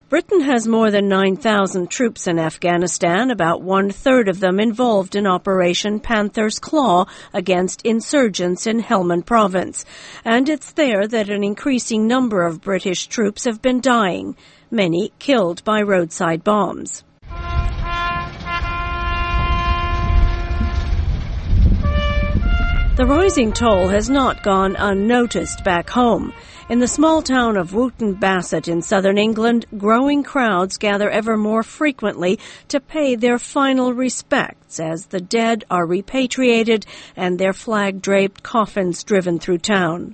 Britain has more than 9,000 troops in Afghanistan, about one-third of them involved in Operation Panther's Claw against insurgents in Helmand province. And it's there that an increasing number of British troops have been dying, many killed by roadside bombs. The rising toll has not gone unnoticed back home. In the small town of Wootton Bassett in southern England, growing crowds gather ever more frequently to pay their final respects as the dead are repatriated and their flag-draped coffins driven through town.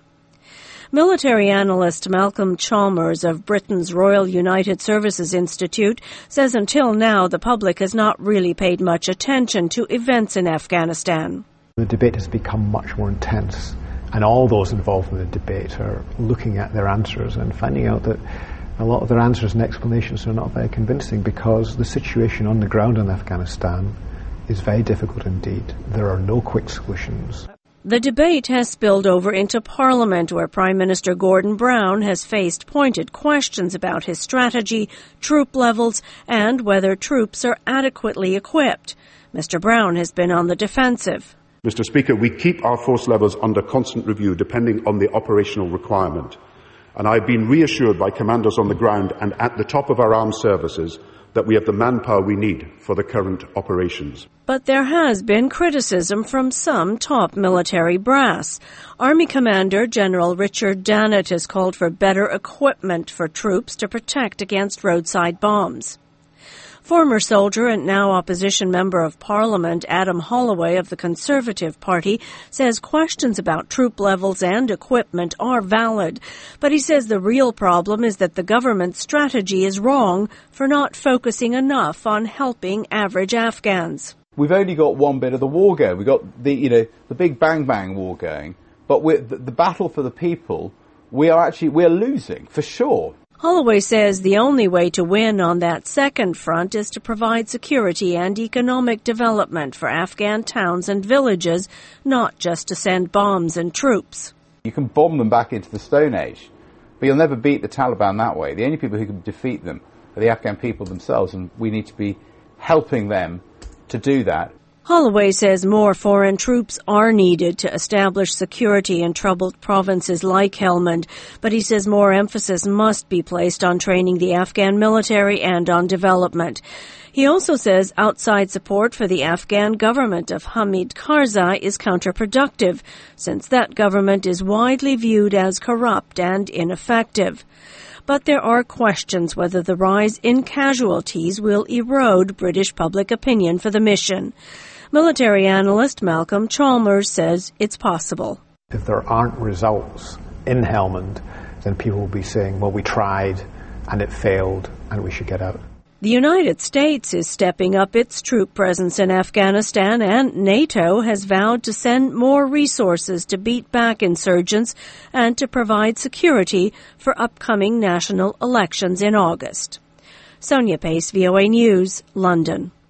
Military analyst Malcolm Chalmers of Britain's Royal United Services Institute says until now the public has not really paid much attention to events in Afghanistan. The debate has become much more intense, and all those involved in the debate are looking at their answers and finding out that a lot of their answers and explanations are not very convincing because the situation on the ground in Afghanistan is very difficult indeed. There are no quick solutions. The debate has spilled over into Parliament, where Prime Minister Gordon Brown has faced pointed questions about his strategy, troop levels, and whether troops are adequately equipped. Mr. Brown has been on the defensive. Mr. Speaker, we keep our force levels under constant review depending on the operational requirement. And I have been reassured by commanders on the ground and at the top of our armed services that we have the manpower we need for the current operations. But there has been criticism from some top military brass. Army Commander General Richard Dannett has called for better equipment for troops to protect against roadside bombs. Former soldier and now opposition member of Parliament Adam Holloway of the Conservative Party says questions about troop levels and equipment are valid, but he says the real problem is that the government's strategy is wrong for not focusing enough on helping average Afghans. We've only got one bit of the war going. We've got the big bang bang war going, but the battle for the people, we're losing for sure. Holloway says the only way to win on that second front is to provide security and economic development for Afghan towns and villages, not just to send bombs and troops. You can bomb them back into the Stone Age, but you'll never beat the Taliban that way. The only people who can defeat them are the Afghan people themselves, and we need to be helping them to do that. Holloway says more foreign troops are needed to establish security in troubled provinces like Helmand, but he says more emphasis must be placed on training the Afghan military and on development. He also says outside support for the Afghan government of Hamid Karzai is counterproductive, since that government is widely viewed as corrupt and ineffective. But there are questions whether the rise in casualties will erode British public opinion for the mission. Military analyst Malcolm Chalmers says it's possible. If there aren't results in Helmand, then people will be saying, well, we tried and it failed and we should get out. The United States is stepping up its troop presence in Afghanistan, and NATO has vowed to send more resources to beat back insurgents and to provide security for upcoming national elections in August. Sonia Pace, VOA News, London.